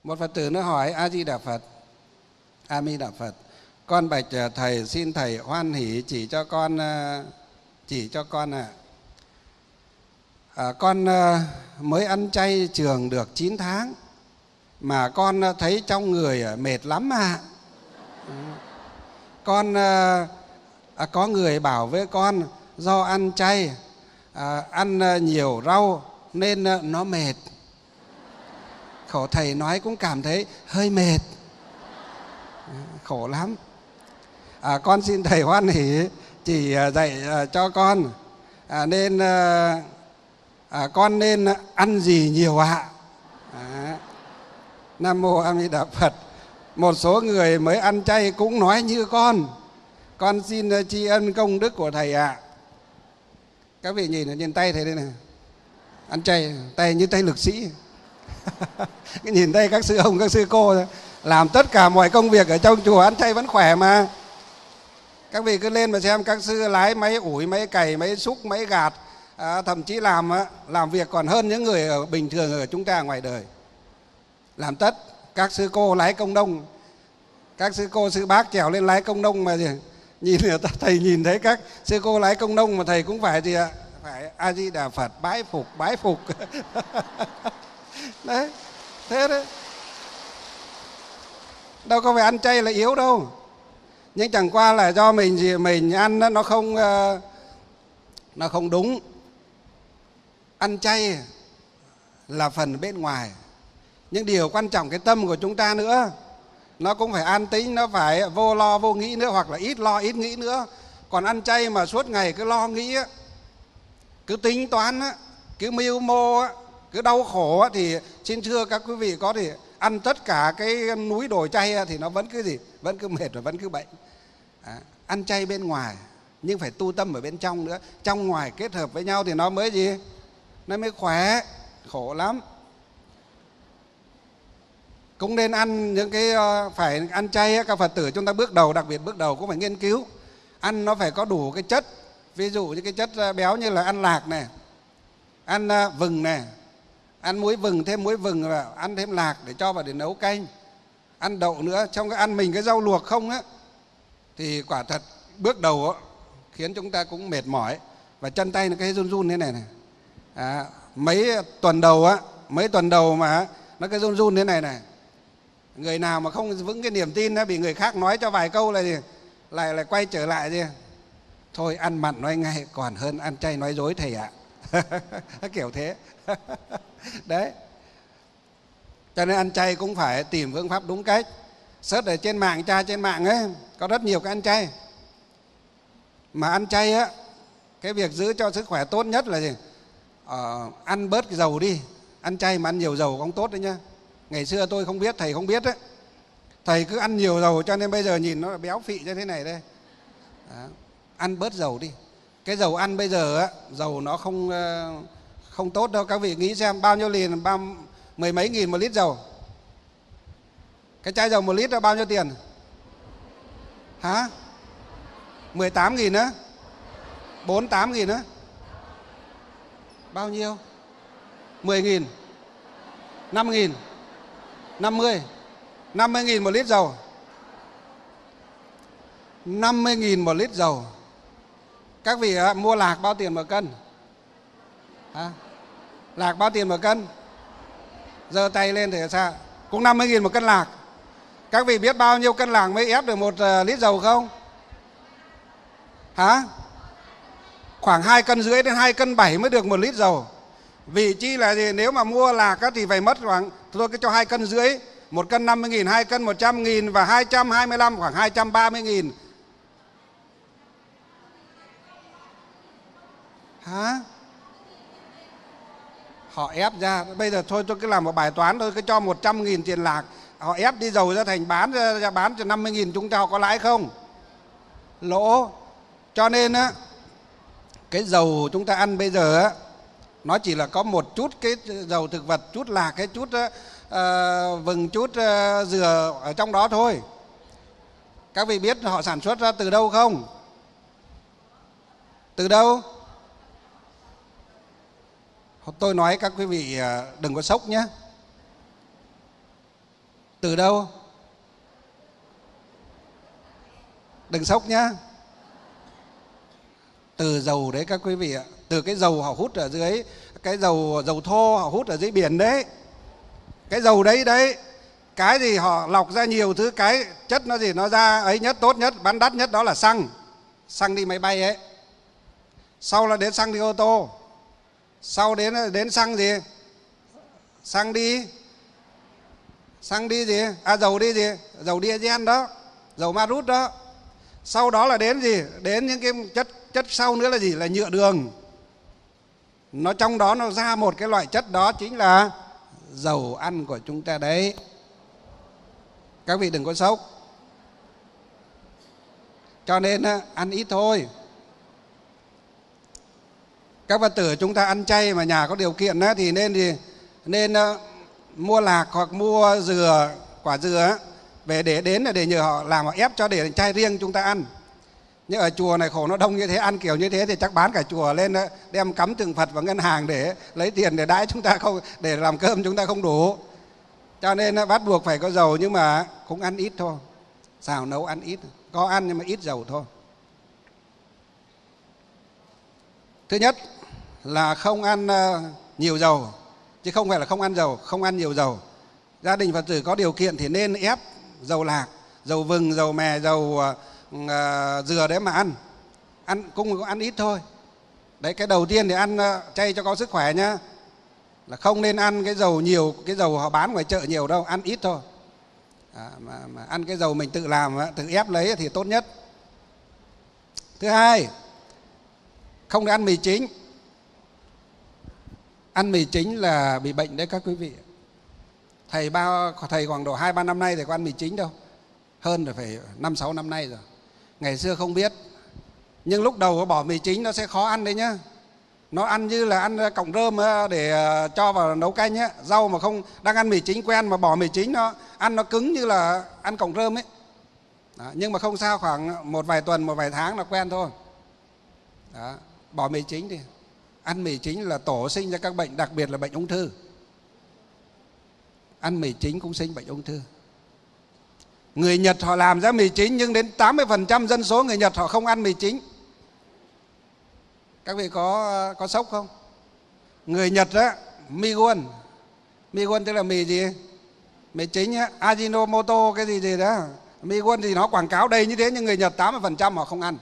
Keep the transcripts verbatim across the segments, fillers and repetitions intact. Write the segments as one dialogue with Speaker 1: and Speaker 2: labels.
Speaker 1: Một Phật tử nó hỏi: A Di Đà Phật, A Mi Đà Phật, con bạch thầy, xin thầy hoan hỷ chỉ cho con chỉ cho con ạ. À, con mới ăn chay trường được chín tháng mà con thấy trong người mệt lắm à. Con à, có người bảo với con do ăn chay, à, ăn nhiều rau nên nó mệt. Khổ thầy nói cũng cảm thấy hơi mệt, khổ lắm. À, con xin thầy hoan hỷ chỉ dạy cho con à, nên à, con nên ăn gì nhiều ạ? À, Nam Mô A Di Đà Phật. Một số người mới ăn chay cũng nói như con. Con xin tri ân công đức của thầy ạ. Các vị nhìn nhìn tay thầy đây này, ăn chay tay như tay lực sĩ. Cái nhìn tay các sư ông các sư cô làm tất cả mọi công việc ở trong chùa ăn chay vẫn khỏe mà. Các vị cứ lên mà xem các sư lái máy ủi, máy cày, máy xúc, máy gạt, à, thậm chí làm làm việc còn hơn những người ở bình thường ở chúng ta ngoài đời. Làm tất. Các sư cô lái công nông, các sư cô sư bác trèo lên lái công nông mà gì? Nhìn thầy nhìn thấy các sư cô lái công nông mà thầy cũng phải gì ạ? Phải A Di Đà Phật, bái phục, bái phục. Đấy, thế đấy. Đâu có phải ăn chay là yếu đâu. Nhưng chẳng qua là do mình gì mình ăn nó không nó không đúng. Ăn chay là phần bên ngoài, nhưng điều quan trọng cái tâm của chúng ta nữa. Nó cũng phải an tĩnh, nó phải vô lo vô nghĩ nữa, hoặc là ít lo ít nghĩ nữa. Còn ăn chay mà suốt ngày cứ lo nghĩ, cứ tính toán, cứ mưu mô, cứ đau khổ, thì xin thưa các quý vị, có thể ăn tất cả cái núi đồi chay thì nó vẫn cứ gì? Vẫn cứ mệt và vẫn cứ bệnh. À, ăn chay bên ngoài nhưng phải tu tâm ở bên trong nữa. Trong ngoài kết hợp với nhau thì nó mới gì? Nó mới khỏe. Khổ lắm. Cũng nên ăn những cái, phải ăn chay. Các Phật tử chúng ta bước đầu, đặc biệt bước đầu cũng phải nghiên cứu. Ăn nó phải có đủ cái chất. Ví dụ như cái chất béo như là ăn lạc này, ăn vừng này, ăn muối vừng, thêm muối vừng vào, ăn thêm lạc để cho vào để nấu canh, ăn đậu nữa. Trong cái ăn mình cái rau luộc không á, thì quả thật bước đầu á, khiến chúng ta cũng mệt mỏi. Và chân tay nó cái run run thế này này. À, mấy tuần đầu á, mấy tuần đầu mà nó cái run run thế này này. Người nào mà không vững cái niềm tin á, bị người khác nói cho vài câu là gì? Lại lại quay trở lại gì? Thôi ăn mặn nói ngay còn hơn ăn chay nói dối thầy ạ. Kiểu thế. Đấy. Cho nên ăn chay cũng phải tìm phương pháp đúng cách. Search ở trên mạng, tra trên mạng ấy, có rất nhiều cái ăn chay. Mà ăn chay á, cái việc giữ cho sức khỏe tốt nhất là gì? Ờ, ăn bớt cái dầu đi. Ăn chay mà ăn nhiều dầu không tốt đấy nhá. Ngày xưa tôi không biết, thầy không biết đấy. Thầy cứ ăn nhiều dầu cho nên bây giờ nhìn nó béo phị như thế này đây. Đó. Ăn bớt dầu đi. Cái dầu ăn bây giờ á, dầu nó không không tốt đâu. Các vị nghĩ xem bao nhiêu liền, bao, mười mấy nghìn một lít dầu. Cái chai dầu một lít là bao nhiêu tiền? Hả? mười tám nghìn á? bốn mươi tám nghìn á? Bao nhiêu? mười nghìn? năm nghìn? năm mươi? năm mươi nghìn một lít dầu. năm mươi nghìn một lít dầu. Các vị á, mua lạc bao tiền một cân? Hả? Lạc bao tiền một cân? Giơ tay lên thì sao? Cũng năm mươi nghìn một cân lạc. Các vị biết bao nhiêu cân lạc mới ép được một uh, lít dầu không? Hả? Khoảng hai cân rưỡi đến hai cân bảy mới được một lít dầu. Vì chi là gì? Nếu mà mua lạc á, thì phải mất khoảng, tôi cứ cho hai cân rưỡi, một cân năm mươi nghìn, hai cân một trăm nghìn, và hai trăm hai mươi lăm khoảng hai trăm ba mươi nghìn. Hả? Họ ép ra. Bây giờ thôi tôi cứ làm một bài toán thôi, cứ cho một trăm nghìn tiền lạc, họ ép đi dầu ra thành bán ra, ra bán cho năm mươi nghìn, chúng ta họ có lãi không? Lỗ. Cho nên á, cái dầu chúng ta ăn bây giờ á, nó chỉ là có một chút cái dầu thực vật, chút lạc, cái chút uh, vừng, chút uh, dừa ở trong đó thôi. Các vị biết họ sản xuất ra từ đâu không? Từ đâu? Tôi nói các quý vị đừng có sốc nhé. Từ đâu? Đừng sốc nhá. Từ dầu đấy các quý vị ạ. Từ cái dầu họ hút ở dưới, cái dầu dầu thô họ hút ở dưới biển đấy. Cái dầu đấy đấy, cái gì họ lọc ra nhiều thứ, cái chất nó gì nó ra ấy nhất, tốt nhất, bán đắt nhất đó là xăng. Xăng đi máy bay ấy. Sau là đến xăng đi ô tô. Sau đến đến xăng gì? Xăng đi Xăng đi gì? À dầu đi gì? Dầu diesel đó, dầu ma rút đó. Sau đó là đến gì? Đến những cái chất chất sau nữa là gì? Là nhựa đường. Nó trong đó nó ra một cái loại chất đó chính là dầu ăn của chúng ta đấy. Các vị đừng có sốc. Cho nên ăn ít thôi. Các Phật tử chúng ta ăn chay mà nhà có điều kiện thì nên gì? Nên mua lạc hoặc mua dừa, quả dừa về để đến để nhờ họ làm, họ ép cho để chay riêng chúng ta ăn. Nhưng ở chùa này khổ nó đông như thế, ăn kiểu như thế thì chắc bán cả chùa lên đem cắm tượng Phật vào ngân hàng để lấy tiền để đãi chúng ta không, để làm cơm chúng ta không đủ. Cho nên bắt buộc phải có dầu, nhưng mà cũng ăn ít thôi. Xào nấu ăn ít, có ăn nhưng mà ít dầu thôi. Thứ nhất là không ăn nhiều dầu, chứ không phải là không ăn dầu, không ăn nhiều dầu. Gia đình Phật tử có điều kiện thì nên ép dầu lạc, dầu vừng, dầu mè, dầu uh, dừa đấy mà ăn. Ăn cũng ăn ít thôi. Đấy, cái đầu tiên thì ăn uh, chay cho có sức khỏe nhá. Là không nên ăn cái dầu nhiều, cái dầu họ bán ngoài chợ nhiều đâu, ăn ít thôi. À, mà, mà ăn cái dầu mình tự làm, tự ép lấy thì tốt nhất. Thứ hai, không được ăn mì chính. Ăn mì chính là bị bệnh đấy các quý vị. Thầy bao thầy khoảng độ hai ba năm nay thì có ăn mì chính đâu. Hơn rồi phải năm sáu năm nay rồi. Ngày xưa không biết. Nhưng lúc đầu bỏ mì chính nó sẽ khó ăn đấy nhá. Nó ăn như là ăn cọng rơm để cho vào nấu canh ấy. Rau mà không đang ăn mì chính quen mà bỏ mì chính nó ăn nó cứng như là ăn cọng rơm ấy. Đó, nhưng mà không sao, khoảng một vài tuần, một vài tháng là quen thôi. Đó, bỏ mì chính đi. Ăn mì chính là tổ sinh ra các bệnh, đặc biệt là bệnh ung thư. Ăn mì chính cũng sinh bệnh ung thư. Người Nhật họ làm ra mì chính, nhưng đến tám mươi phần trăm dân số người Nhật họ không ăn mì chính. Các vị có có sốc không? Người Nhật á, migon. Migon tức là mì gì? Mì chính á, Ajinomoto cái gì gì đó. Migon thì nó quảng cáo đầy như thế, nhưng người Nhật tám mươi phần trăm họ không ăn.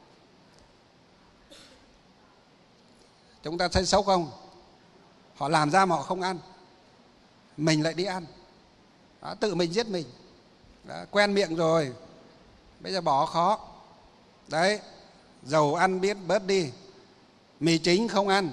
Speaker 1: Chúng ta thấy sốc không? Họ làm ra mà họ không ăn. Mình lại đi ăn. Đó, tự mình giết mình. Đó, quen miệng rồi. Bây giờ bỏ khó. Đấy, dầu ăn biết bớt đi. Mì chính không ăn.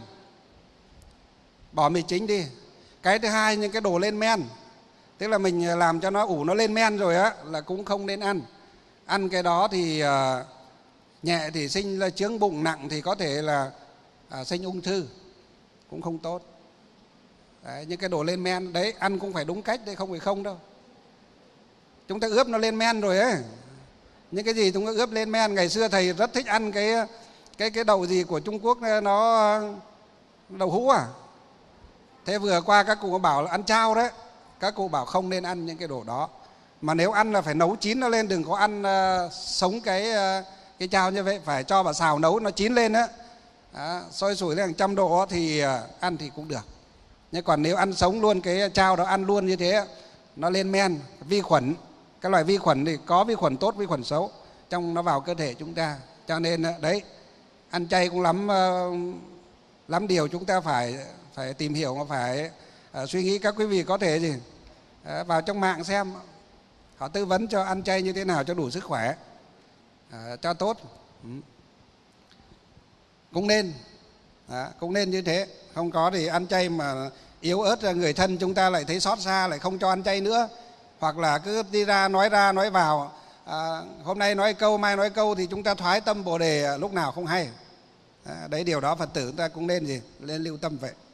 Speaker 1: Bỏ mì chính đi. Cái thứ hai, những cái đồ lên men, tức là mình làm cho nó ủ nó lên men rồi á, là cũng không nên ăn. Ăn cái đó thì uh, nhẹ thì sinh là chướng bụng, nặng thì có thể là uh, sinh ung thư, cũng không tốt. Đấy, những cái đồ lên men đấy ăn cũng phải đúng cách đấy, không phải không đâu. Chúng ta ướp nó lên men rồi ấy. Những cái gì chúng ta ướp lên men. Ngày xưa thầy rất thích ăn cái cái cái đậu gì của Trung Quốc, nó đậu hũ à. Thế vừa qua các cụ bảo là ăn chao đấy. Các cụ bảo không nên ăn những cái đồ đó. Mà nếu ăn là phải nấu chín nó lên, đừng có ăn uh, sống cái uh, cái chao như vậy, phải cho vào xào nấu nó chín lên á. Đó, sôi sủi lên hàng trăm độ thì uh, ăn thì cũng được. Nhưng còn nếu ăn sống luôn cái chao đó, ăn luôn như thế, nó lên men, vi khuẩn. Các loại vi khuẩn thì có vi khuẩn tốt, vi khuẩn xấu trong nó vào cơ thể chúng ta. Cho nên đấy, ăn chay cũng lắm lắm điều chúng ta phải phải tìm hiểu, mà phải uh, suy nghĩ. Các quý vị có thể gì uh, vào trong mạng xem, họ tư vấn cho ăn chay như thế nào cho đủ sức khỏe, uh, cho tốt. Ừ. Cũng nên uh, cũng nên như thế. Không có thì ăn chay mà yếu ớt, người thân chúng ta lại thấy xót xa, lại không cho ăn chay nữa. Hoặc là cứ đi ra nói ra nói vào, à, hôm nay nói câu mai nói câu thì chúng ta thoái tâm Bồ Đề lúc nào không hay. À, đấy, điều đó Phật tử chúng ta cũng nên gì, nên lưu tâm vậy.